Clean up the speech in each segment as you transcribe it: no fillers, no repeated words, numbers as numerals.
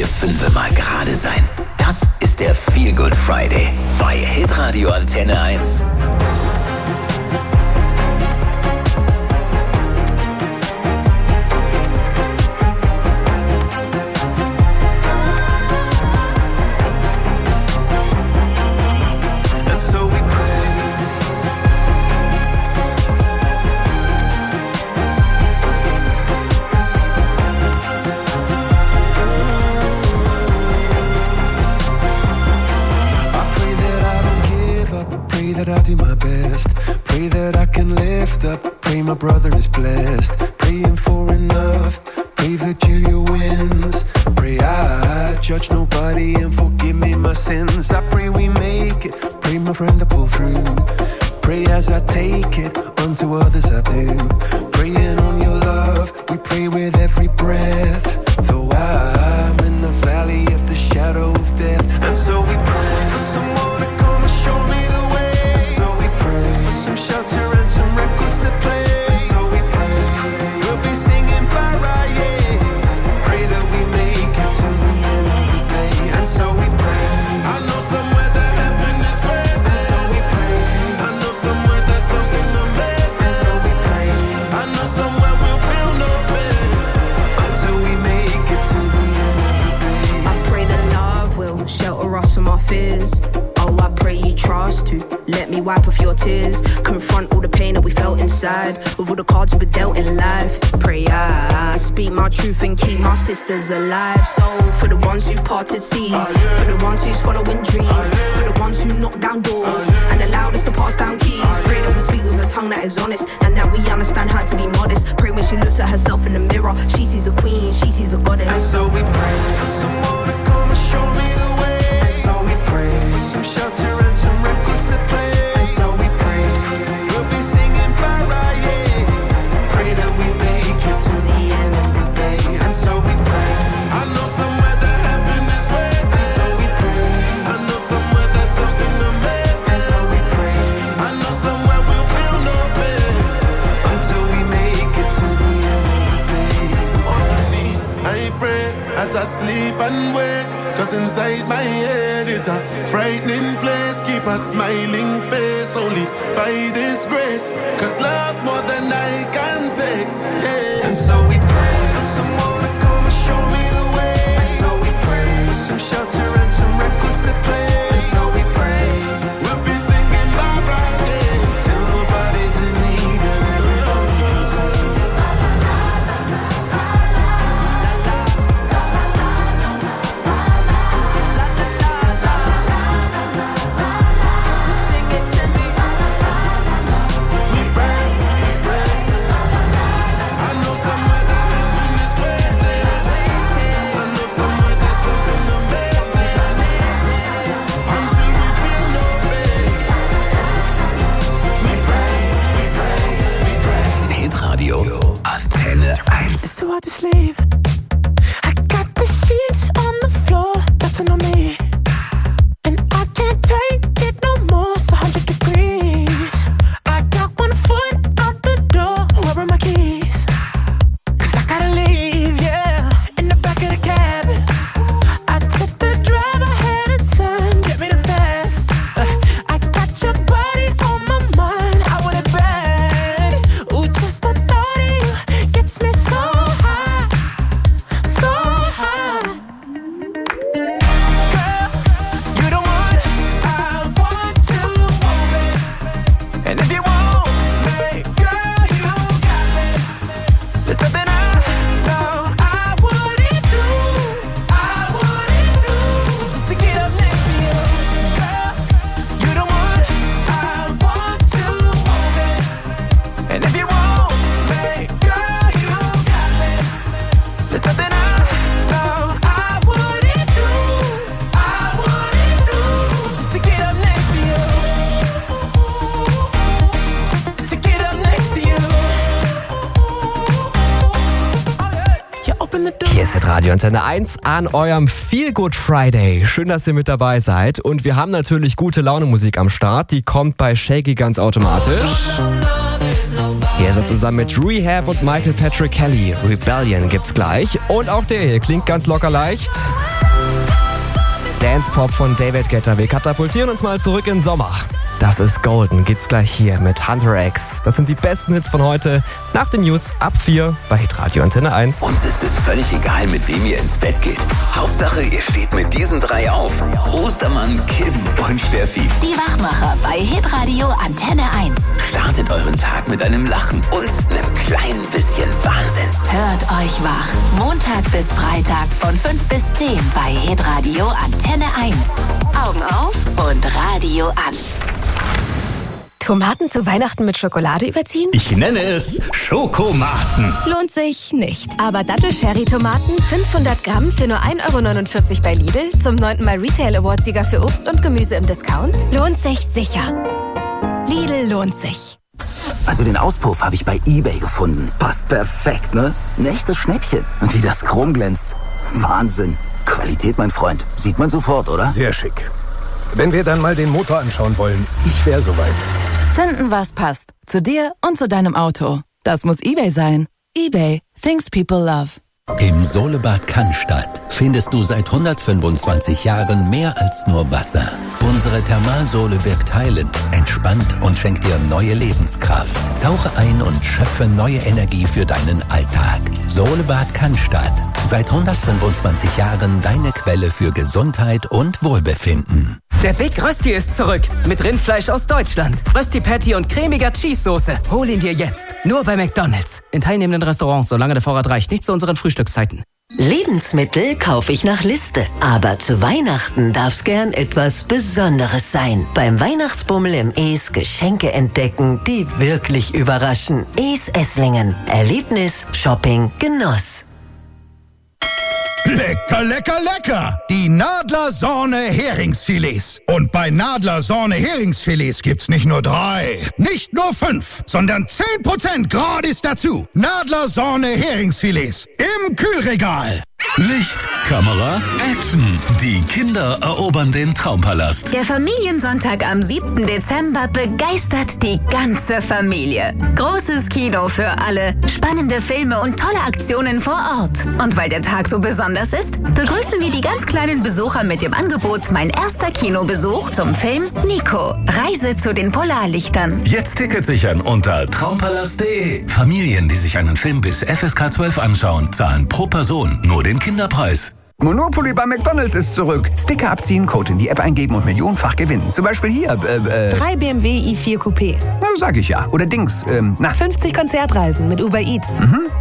Fünfe mal gerade sein. Das ist der Feel Good Friday bei Hitradio Antenne 1. I do my best. Pray that I can lift up. Pray my brother is blessed. Praying for enough. Pray Virgilia wins. Pray I judge nobody and forgive me my sins. I pray we make it. Pray my friend to pull through. Pray as I take it. Unto others I do. Praying on your love. We pray with every breath. Though I'm in the valley of the shadow of death. And so we pray for someone to come and show me the way. Some shelter and some records to play. And so we pray, we'll be singing Bara, yeah. Pray that we make it to the end of the day. And so we pray, I know somewhere that heaven is waiting. And so we pray, I know somewhere there's something amazing. And so we pray, I know somewhere we'll feel no pain until we make it to the end of the day. I pray that love will shelter us from our fears. Oh, I pray you trust to let me wipe off your tears. Confront all the pain that we felt inside with all the cards we were dealt in life. Pray I speak my truth and keep my sisters alive. So for the ones who parted seas, for the ones who's following dreams, for the ones who knock down doors and allowed us to pass down keys. Pray that we speak with a tongue that is honest and that we understand how to be modest. Pray when she looks at herself in the mirror, she sees a queen, she sees a goddess. And so we pray for someone to come and show me the way. And so we pray for some shelter and some records to play. And so we pray, we'll be singing Bara, yeah. Pray that we make it to the end of the day. And so we pray, I know somewhere that heaven is waiting. And so we pray, I know somewhere there's something amazing. And so we pray, I know somewhere we'll feel no pain until we make it to the end of the day. On my knees, I pray as I sleep and wake. Cause inside my head is a frightening place. Keep a smiling face only by this grace. Cause love's more than I can take, yeah. And so we pray for someone to come and show me the way. And so we pray for some shelter and some records to play. And so we pray, we'll be singing Barbara, yeah. Till nobody's in need and everybody can sing. Antenne 1. It's too hard to sleep. I got the sheets on the floor, nothing on me. And I can't take it no more, it's 100 degrees. I got one foot out the door, where are my keys? Cause I gotta leave, yeah, in the back of the cab. I took the drive, I had a turn, get me the fast. I got your body on my mind, I want it bad. Ooh, just the thought of you gets me so high, so high. Girl, you the one I want to hold it. And if you want me, girl, you got me. There's nothing I know I wouldn't do, just to get up next to you. Girl, you the one I want to hold it. And if you want me, girl, you got me. There's nothing I know I wouldn't do, just to get up next to you. Just to get up next to you. You open the door. Hier ist Radio Antenne 1 an eurem Feel Good Friday. Schön, dass ihr mit dabei seid. Und wir haben natürlich gute Laune Musik am Start. Die kommt bei Shaky ganz automatisch. Hier sind zusammen mit Rehab und Michael Patrick Kelly. Rebellion gibt's gleich. Und auch der hier klingt ganz locker leicht. Dance-Pop von David Guetta. Wir katapultieren uns mal zurück in den Sommer. Das ist Golden, geht's gleich hier mit Hunter X. Das sind die besten Hits von heute. Nach den News ab 4 bei Hitradio Antenne 1. Uns ist es völlig egal, mit wem ihr ins Bett geht. Hauptsache, ihr steht mit diesen 3 auf. Ostermann, Kim und Steffi. Die Wachmacher bei Hitradio Antenne 1. Startet euren Tag mit einem Lachen und einem kleinen bisschen Wahnsinn. Hört euch wach. Montag bis Freitag von 5 bis 10 bei Hitradio Antenne 1. Augen auf und Radio an. Tomaten zu Weihnachten mit Schokolade überziehen? Ich nenne es Schokomaten. Lohnt sich nicht. Aber Dattel-Cherry-Tomaten 500 Gramm für nur 1,49 € bei Lidl zum 9. Mal Retail Award-Sieger für Obst und Gemüse im Discount? Lohnt sich sicher. Lidl lohnt sich. Also den Auspuff habe ich bei eBay gefunden. Passt perfekt, ne? Ein echtes Schnäppchen. Und wie das Chrom glänzt. Wahnsinn. Qualität, mein Freund. Sieht man sofort, oder? Sehr schick. Wenn wir dann mal den Motor anschauen wollen, ich wäre soweit. Finden, was passt. Zu dir und zu deinem Auto. Das muss eBay sein. eBay. Things people love. Im Solebad Cannstatt findest du seit 125 Jahren mehr als nur Wasser. Unsere Thermalsohle wirkt heilend, entspannt und schenkt dir neue Lebenskraft. Tauche ein und schöpfe neue Energie für deinen Alltag. Solebad Cannstatt. Seit 125 Jahren deine Quelle für Gesundheit und Wohlbefinden. Der Big Rösti ist zurück. Mit Rindfleisch aus Deutschland. Rösti Patty und cremiger Cheese-Soße. Hol ihn dir jetzt. Nur bei McDonald's. In teilnehmenden Restaurants, solange der Vorrat reicht. Nicht zu unseren Frühstückszeiten. Lebensmittel kaufe ich nach Liste. Aber zu Weihnachten darf's gern etwas Besonderes sein. Beim Weihnachtsbummel im Es Geschenke entdecken, die wirklich überraschen. Es Esslingen. Erlebnis, Shopping, Genuss. Lecker, lecker, lecker! Die Nadler Sorne Heringsfilets. Und bei Nadler Sorne Heringsfilets gibt's nicht nur 3, nicht nur 5, sondern 10% gratis dazu. Nadler Sorne Heringsfilets im Kühlregal. Licht, Kamera, Action. Die Kinder erobern den Traumpalast. Der Familiensonntag am 7. Dezember begeistert die ganze Familie. Großes Kino für alle, spannende Filme und tolle Aktionen vor Ort. Und weil der Tag so besonders ist, begrüßen wir die ganz kleinen Besucher mit dem Angebot Mein erster Kinobesuch zum Film Nico. Reise zu den Polarlichtern. Jetzt Tickets sichern unter traumpalast.de. Familien, die sich einen Film bis FSK 12 anschauen, zahlen pro Person nur den Kinderpreis. Monopoly bei McDonald's ist zurück. Sticker abziehen, Code in die App eingeben und millionenfach gewinnen. Zum Beispiel hier, 3 BMW i4 Coupé. Na, sag ich ja. Oder Dings, 50 Konzertreisen mit Uber Eats.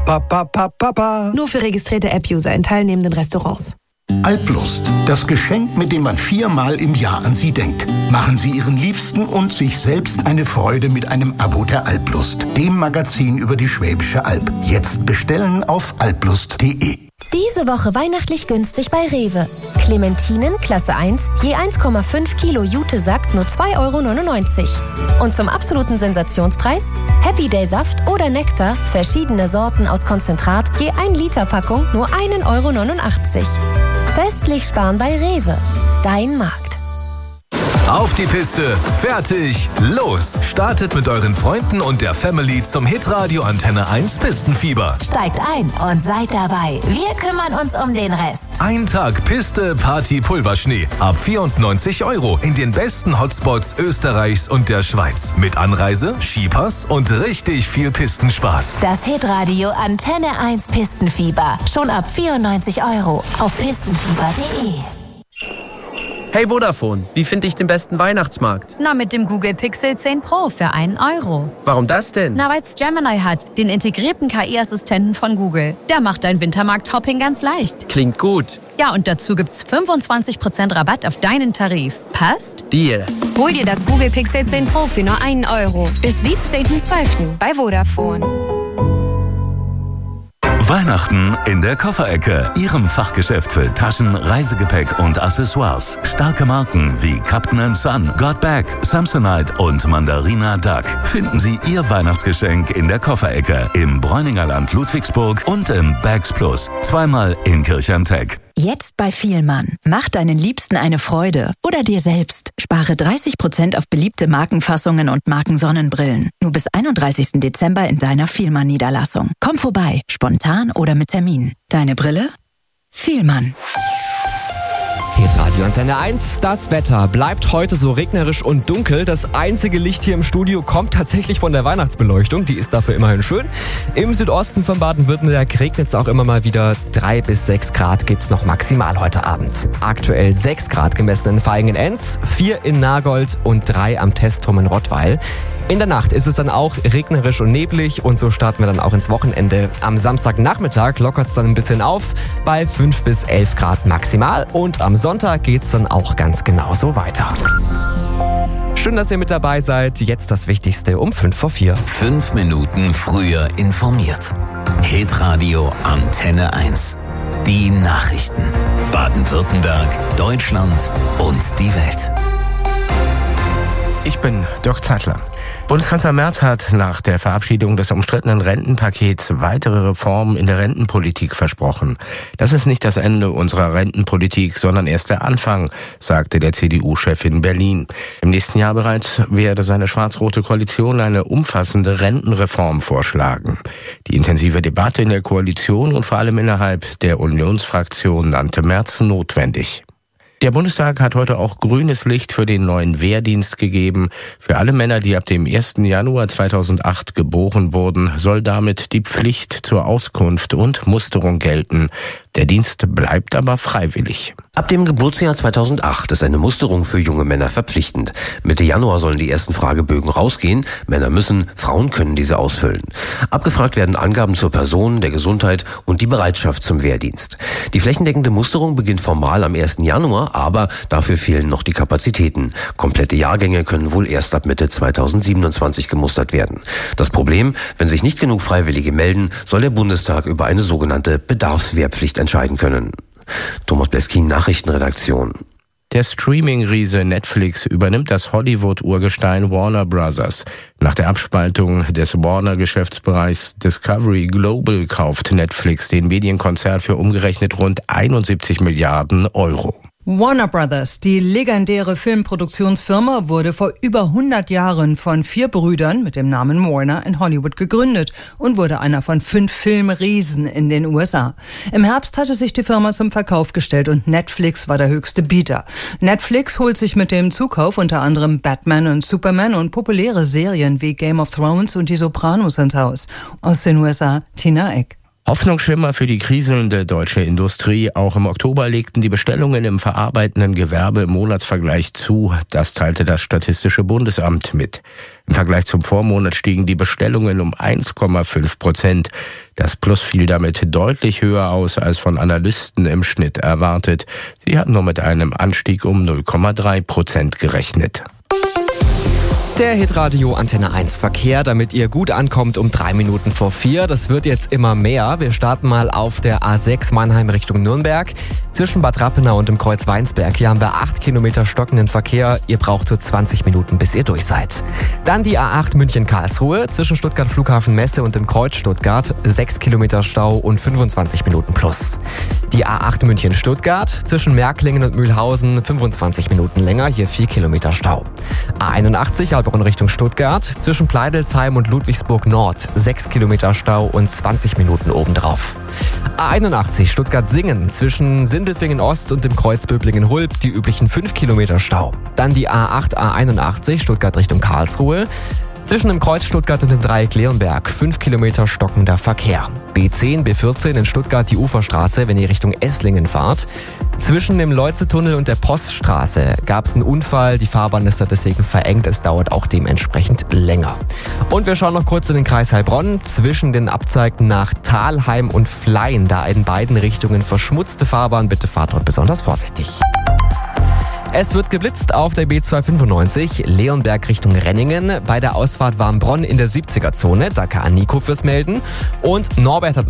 Papa. Nur für registrierte App-User in teilnehmenden Restaurants. Alplust, das Geschenk, mit dem man 4-mal im Jahr an Sie denkt. Machen Sie Ihren Liebsten und sich selbst eine Freude mit einem Abo der Alplust, dem Magazin über die Schwäbische Alb. Jetzt bestellen auf alplust.de. Diese Woche weihnachtlich günstig bei Rewe. Clementinen, Klasse 1, je 1,5 Kilo Jute-Sack, nur 2,99 €. Und zum absoluten Sensationspreis Happy Day Saft oder Nektar, verschiedene Sorten aus Konzentrat, je 1 Liter Packung, nur 1,89 €. Festlich sparen bei Rewe. Dein Markt. Auf die Piste, fertig, los! Startet mit euren Freunden und der Family zum Hitradio Antenne 1 Pistenfieber. Steigt ein und seid dabei. Wir kümmern uns um den Rest. Ein Tag Piste, Party, Pulverschnee. Ab 94 € in den besten Hotspots Österreichs und der Schweiz. Mit Anreise, Skipass und richtig viel Pistenspaß. Das Hitradio Antenne 1 Pistenfieber. Schon ab 94 € auf pistenfieber.de. Hey Vodafone, wie finde ich den besten Weihnachtsmarkt? Na, mit dem Google Pixel 10 Pro für 1 €. Warum das denn? Na, weil's Gemini hat, den integrierten KI-Assistenten von Google. Der macht dein Wintermarkt-Hopping ganz leicht. Klingt gut. Ja, und dazu gibt's 25% Rabatt auf deinen Tarif. Passt? Deal. Hol dir das Google Pixel 10 Pro für nur 1 € bis 17.12. bei Vodafone. Weihnachten in der Kofferecke, Ihrem Fachgeschäft für Taschen, Reisegepäck und Accessoires. Starke Marken wie Captain & Son, Got Back, Samsonite und Mandarina Duck. Finden Sie Ihr Weihnachtsgeschenk in der Kofferecke im Bräuningerland Ludwigsburg und im Bags Plus, zweimal in Kirchhernteck. Jetzt bei Vielmann. Mach deinen Liebsten eine Freude oder dir selbst. Spare 30% auf beliebte Markenfassungen und Markensonnenbrillen. Nur bis 31. Dezember in deiner Vielmann-Niederlassung. Komm vorbei, spontan oder mit Termin. Deine Brille? Vielmann. Hitradio Antenne 1, das Wetter bleibt heute so regnerisch und dunkel. Das einzige Licht hier im Studio kommt tatsächlich von der Weihnachtsbeleuchtung, die ist dafür immerhin schön. Im Südosten von Baden-Württemberg regnet es auch immer mal wieder. 3 bis 6 Grad gibt es noch maximal heute Abend. Aktuell 6 Grad gemessen in Vaihingen-Enz, 4 in Nagold und 3 am Testturm in Rottweil. In der Nacht ist es dann auch regnerisch und neblig und so starten wir dann auch ins Wochenende. Am Samstagnachmittag lockert es dann ein bisschen auf bei 5 bis 11 Grad maximal und am Sonntag geht es dann auch ganz genauso weiter. Schön, dass ihr mit dabei seid. Jetzt das Wichtigste um 5:04. 5 Minuten früher informiert. Hitradio Antenne 1. Die Nachrichten. Baden-Württemberg, Deutschland und die Welt. Ich bin Dirk Zeitler. Bundeskanzler Merz hat nach der Verabschiedung des umstrittenen Rentenpakets weitere Reformen in der Rentenpolitik versprochen. Das ist nicht das Ende unserer Rentenpolitik, sondern erst der Anfang, sagte der CDU-Chef in Berlin. Im nächsten Jahr bereits werde seine schwarz-rote Koalition eine umfassende Rentenreform vorschlagen. Die intensive Debatte in der Koalition und vor allem innerhalb der Unionsfraktion nannte Merz notwendig. Der Bundestag hat heute auch grünes Licht für den neuen Wehrdienst gegeben. Für alle Männer, die ab dem 1. Januar 2008 geboren wurden, soll damit die Pflicht zur Auskunft und Musterung gelten. Der Dienst bleibt aber freiwillig. Ab dem Geburtsjahr 2008 ist eine Musterung für junge Männer verpflichtend. Mitte Januar sollen die ersten Fragebögen rausgehen. Männer müssen, Frauen können diese ausfüllen. Abgefragt werden Angaben zur Person, der Gesundheit und die Bereitschaft zum Wehrdienst. Die flächendeckende Musterung beginnt formal am 1. Januar, aber dafür fehlen noch die Kapazitäten. Komplette Jahrgänge können wohl erst ab Mitte 2027 gemustert werden. Das Problem, wenn sich nicht genug Freiwillige melden, soll der Bundestag über eine sogenannte Bedarfswehrpflicht entscheiden können. Thomas Bleskin, Nachrichtenredaktion. Der Streaming-Riese Netflix übernimmt das Hollywood-Urgestein Warner Bros. Nach der Abspaltung des Warner-Geschäftsbereichs Discovery Global kauft Netflix den Medienkonzern für umgerechnet rund 71 Milliarden Euro. Warner Brothers, die legendäre Filmproduktionsfirma, wurde vor über 100 Jahren von 4 Brüdern mit dem Namen Warner in Hollywood gegründet und wurde einer von 5 Filmriesen in den USA. Im Herbst hatte sich die Firma zum Verkauf gestellt und Netflix war der höchste Bieter. Netflix holt sich mit dem Zukauf unter anderem Batman und Superman und populäre Serien wie Game of Thrones und Die Sopranos ins Haus. Aus den USA, Tina Eck. Hoffnungsschimmer für die kriselnde deutsche Industrie. Auch im Oktober legten die Bestellungen im verarbeitenden Gewerbe im Monatsvergleich zu. Das teilte das Statistische Bundesamt mit. Im Vergleich zum Vormonat stiegen die Bestellungen um 1,5%. Das Plus fiel damit deutlich höher aus als von Analysten im Schnitt erwartet. Sie hatten nur mit einem Anstieg um 0,3% gerechnet. Der Hitradio Antenne 1 Verkehr, damit ihr gut ankommt um 3 Minuten vor 4. Das wird jetzt immer mehr. Wir starten mal auf der A6 Mannheim Richtung Nürnberg. Zwischen Bad Rappenau und dem Kreuz Weinsberg. Hier haben wir 8 Kilometer stockenden Verkehr. Ihr braucht so 20 Minuten, bis ihr durch seid. Dann die A8 München-Karlsruhe. Zwischen Stuttgart Flughafen Messe und dem Kreuz Stuttgart. 6 Kilometer Stau und 25 Minuten plus. Die A8 München-Stuttgart. Zwischen Märklingen und Mühlhausen 25 Minuten länger. Hier 4 Kilometer Stau. A81 in Richtung Stuttgart, zwischen Pleidelsheim und Ludwigsburg Nord, 6 Kilometer Stau und 20 Minuten obendrauf. A81 Stuttgart-Singen, zwischen Sindelfingen Ost und dem Kreuz Böblingen-Hulb, die üblichen 5 Kilometer Stau. Dann die A8, A81 Stuttgart Richtung Karlsruhe, zwischen dem Kreuz Stuttgart und dem Dreieck Leonberg, 5 Kilometer stockender Verkehr. B10, B14 in Stuttgart die Uferstraße, wenn ihr Richtung Esslingen fahrt. Zwischen dem Leutze-Tunnel und der Poststraße gab es einen Unfall. Die Fahrbahn ist da deswegen verengt. Es dauert auch dementsprechend länger. Und wir schauen noch kurz in den Kreis Heilbronn. Zwischen den Abzweigten nach Thalheim und Flein, da in beiden Richtungen verschmutzte Fahrbahn. Bitte fahrt dort besonders vorsichtig. Es wird geblitzt auf der B295 Leonberg Richtung Renningen. Bei der Ausfahrt Warmbronn in der 70er-Zone. Danke an Nico fürs Melden. Und Norbert hat